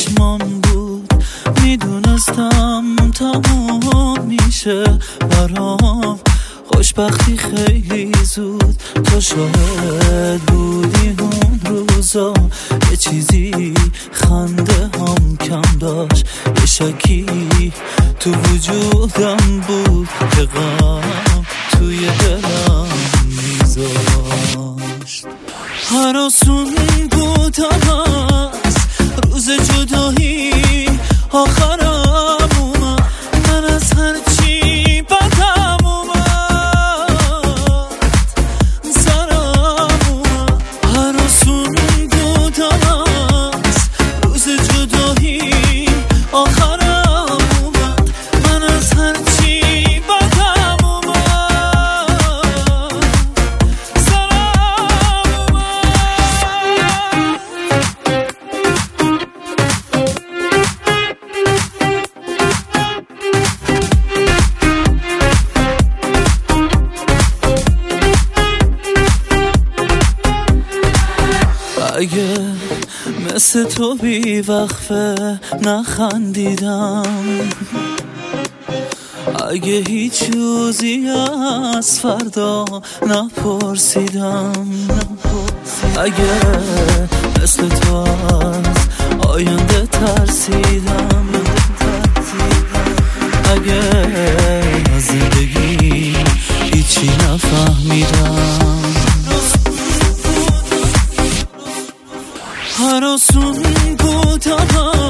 چشمام بود، میدونستم تمام میشه برام خوشبختی خیلی زود. تو شاهد بودی اون روزا، یه چیزی خنده هم کم داشت، یه شکی تو وجودم بود که غم توی دلم میذاشت. هر آسون بود از روز جدایی آخرم اومد، من از هر چی بدم اومد سرم اومد. هر آسون بود از روز جدایی آخرم اومد، من از هر چی بدم اومد سرم اگه مثل تو بی وقفه نخندیدم، اگه هیچ روزی از فردا نپرسیدم، اگه مثل تو از آینده ترسیدم، اگه از زندگی هیچی نفهمیدم. هر آسون بودم